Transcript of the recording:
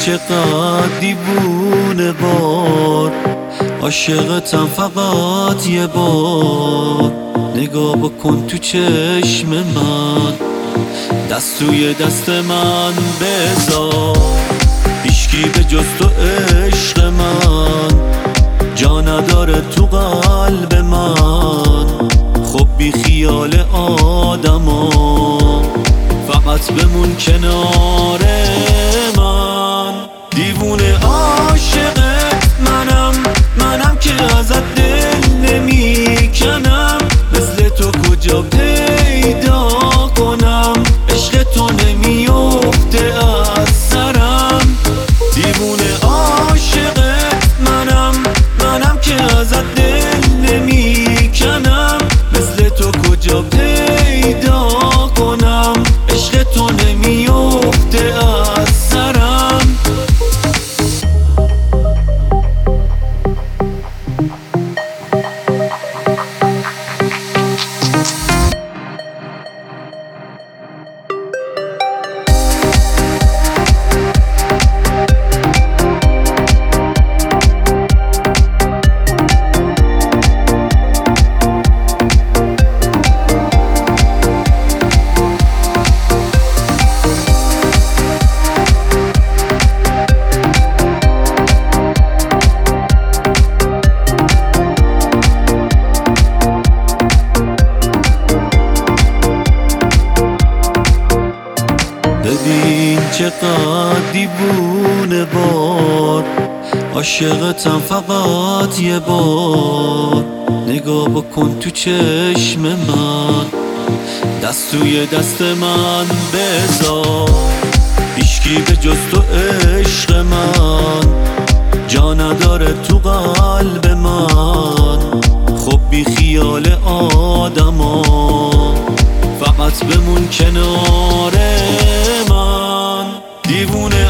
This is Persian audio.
چقدر دیوونه بار، عاشقتم فقط یه بار. نگاه بکن تو چشم من، دست توی دست من بذار. هیچکی به جز تو عشق من جا نداره تو قلب من. خب بی خیال آدما، فقط بمون کنار من. دیوونه عاشقت منم که ازت دل نمیکنم. مثل تو کجا پیدا کنم، عشق تو نمیفته از سرم. دیوونه عاشقت منم که ازت دل نمیکنم. مثل تو کجا پیدا کنم، عشق تو نمیفته از سرم. ببین چقدر دیوونه بار، عاشقتم فقط یه بار. نگاه بکن تو چشم من، دست توی دست من بذار. هیچکی به جز تو عشق من جا نداره تو قلب من. خب بی خیال آدما، فقط بمون کنار من. دیوونه